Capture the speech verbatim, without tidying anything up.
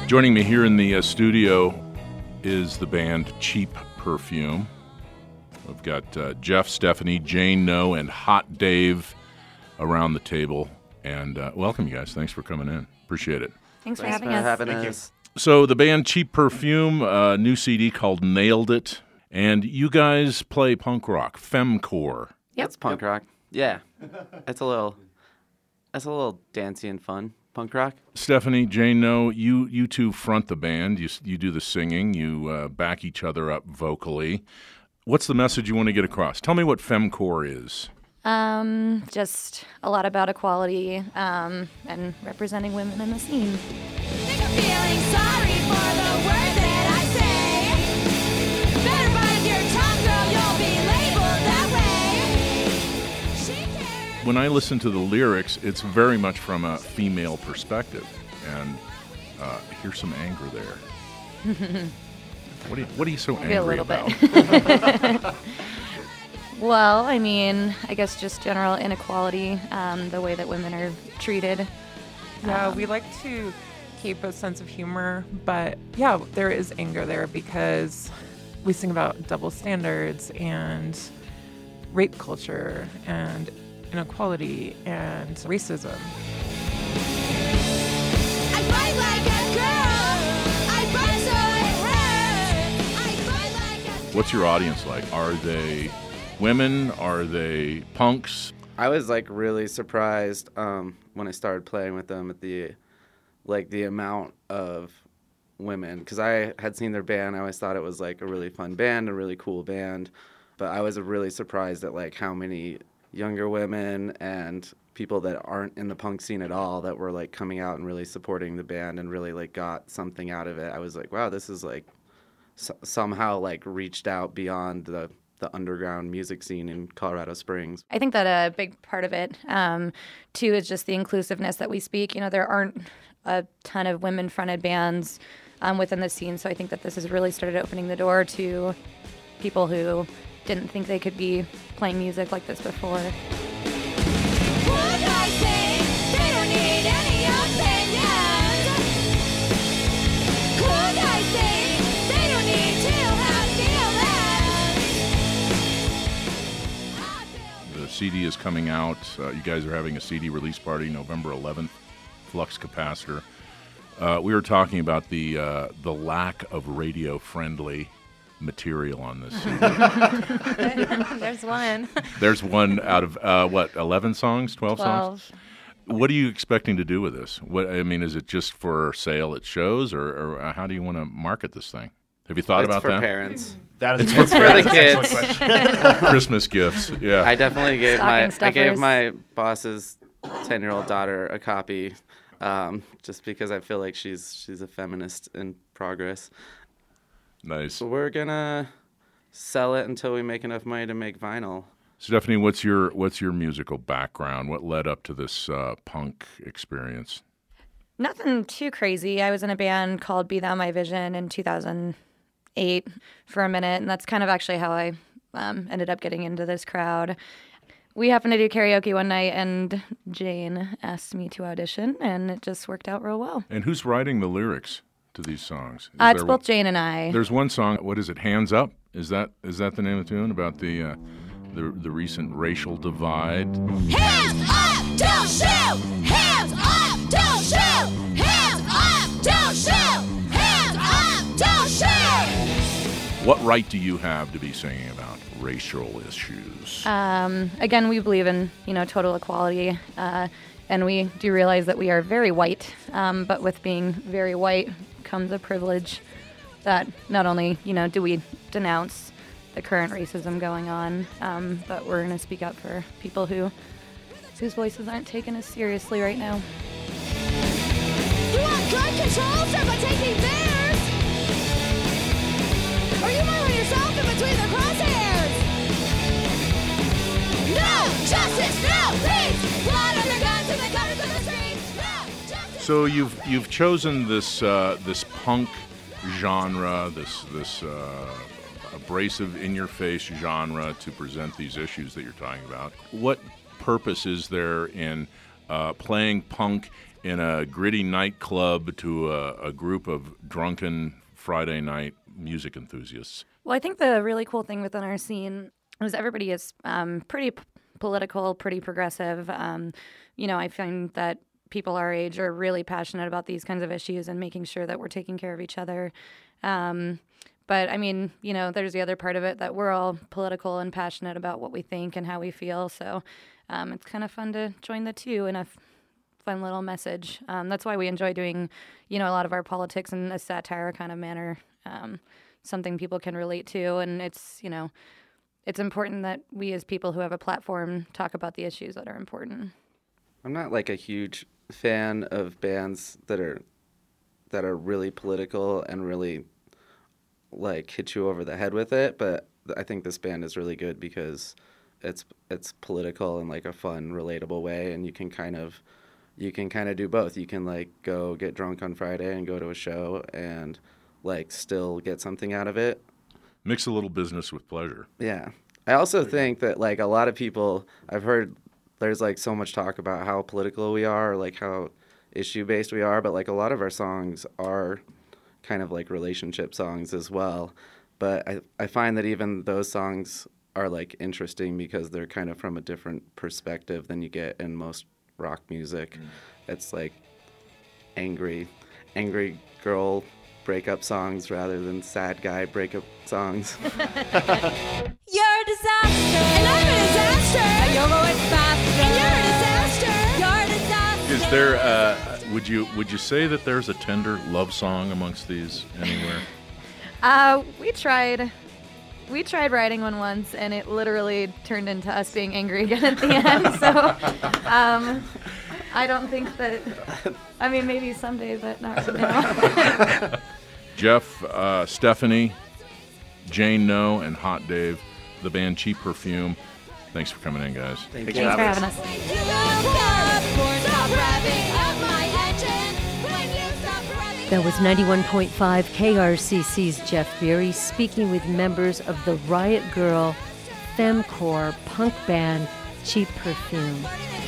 Joining me here in the uh, studio is the band Cheap Perfume. We've got uh, Jeff, Stephanie, Jane, No, and Hot Dave around the table. And uh, welcome, you guys. Thanks for coming in. Appreciate it. Thanks for Thanks having for us. having Thank us. So the band Cheap Perfume, uh, new C D called Nailed It. And you guys play punk rock, femcore. Yep. It's punk rock. Yeah. It's a little it's a little dancey and fun. Punk rock. Stephanie, Jane, No, you you two front the band. You you do the singing. You uh, back each other up vocally. What's the message you want to get across? Tell me what femcore is. Um, just a lot about equality um, and representing women in the scene. Think I'm feeling sorry for the word that I say. Better bite your tongue, girl, you'll be labeled that way. She cares. When I listen to the lyrics, it's very much from a female perspective, and uh, here's some anger there. What are you, what are you so Maybe a angry little about? bit. Well, I mean, I guess just general inequality, um, the way that women are treated. Yeah, Um, we like to keep a sense of humor, but yeah, there is anger there because we sing about double standards and rape culture and inequality and racism. I fight like a girl. I fight so it hurts. I fight like a What's your audience like? Are they women? Are they punks? I was like really surprised um, when I started playing with them at the like the amount of women, because I had seen their band. I always thought it was like a really fun band, a really cool band, but I was really surprised at like how many younger women and people that aren't in the punk scene at all that were like coming out and really supporting the band and really like got something out of it. I was like, wow, this is like s- somehow like reached out beyond the the underground music scene in Colorado Springs. I think that a big part of it, um, too, is just the inclusiveness that we speak. You know, there aren't a ton of women-fronted bands um, within the scene, so I think that this has really started opening the door to people who didn't think they could be playing music like this before. What I say, they don't need any opinions. What I say, they don't need to have feelings. I feel The C D is coming out. Uh, you guys are having a C D release party November eleventh, Flux Capacitor. Uh, we were talking about the uh, the lack of radio-friendly material on this C D. There's one. There's one out of, uh, what, eleven songs, twelve, songs? Twelve. What are you expecting to do with this? What I mean, is it just for sale at shows, or, or uh, how do you want to market this thing? Have you thought It's about for that? parents. That is It's for the kids. Christmas gifts, yeah. I definitely gave my Stocking I gave stuffers. my boss's ten-year-old daughter a copy, um, just because I feel like she's she's a feminist in progress. Nice. So we're gonna sell it until we make enough money to make vinyl. Stephanie, what's your what's your musical background? What led up to this uh, punk experience? Nothing too crazy. I was in a band called Be Thou My Vision in two thousand eight for a minute, and that's kind of actually how I um, ended up getting into this crowd. We happened to do karaoke one night, and Jane asked me to audition, and it just worked out real well. And who's writing the lyrics to these songs? Is Uh, it's there both one- Jane and I. There's one song. What is it? Hands Up. Is that is that the name of the tune about the uh, the the recent racial divide? Hands up, don't shoot! Hands up, don't shoot! Hands up, don't shoot! Hands up, don't shoot! What right do you have to be singing about racial issues? Um, again, we believe in, you know, total equality, uh, and we do realize that we are very white, um, but with being very white comes a privilege that not only, you know, do we denounce the current racism going on, um, but we're going to speak up for people who whose voices aren't taken as seriously right now. You want gun control? Start by taking theirs! Or you might want yourself in between the crosshairs! No justice, no peace! Blood on their guns and the guns on the streets! No justice! So you've you've chosen this uh, this punk genre, this this uh, abrasive, in-your-face genre to present these issues that you're talking about. What purpose is there in uh, playing punk in a gritty nightclub to a, a group of drunken Friday night music enthusiasts? Well, I think the really cool thing within our scene is everybody is um, pretty p- political, pretty progressive. Um, you know, I find that people our age are really passionate about these kinds of issues and making sure that we're taking care of each other. Um, but I mean, you know, there's the other part of it that we're all political and passionate about what we think and how we feel. So um, it's kind of fun to join the two in a f- fun little message. Um, that's why we enjoy doing, you know, a lot of our politics in a satire kind of manner, um, something people can relate to. And it's, you know, it's important that we as people who have a platform talk about the issues that are important. I'm not like a huge fan of bands that are that are really political and really like hit you over the head with it, but I think this band is really good because it's it's political in like a fun, relatable way, and you can kind of you can kind of do both. You can like go get drunk on Friday and go to a show and like still get something out of it. Mix a little business with pleasure. Yeah. I also think that like a lot of people, I've heard there's like so much talk about how political we are, or like how issue based we are, but like a lot of our songs are kind of like relationship songs as well. But I, I find that even those songs are like interesting because they're kind of from a different perspective than you get in most rock music. Mm. It's like angry, angry girl breakup songs rather than sad guy breakup songs. You're a disaster, and I'm a disaster, and you're going faster, and you're a disaster, you're a disaster. Is there, uh, would you would you say that there's a tender love song amongst these anywhere? Uh, we tried, we tried writing one once, and it literally turned into us being angry again at the end. So, um, I don't think that. I mean, maybe someday, but not right now. Jeff, uh, Stephanie, Jane No, and Hot Dave, the band Cheap Perfume. Thanks for coming in, guys. Thank Thanks for having us. You stop revving up my engine. When you stop revving That was ninety-one point five K R C C's Jeff Beery speaking with members of the Riot Grrrl femcore punk band Cheap Perfume. up.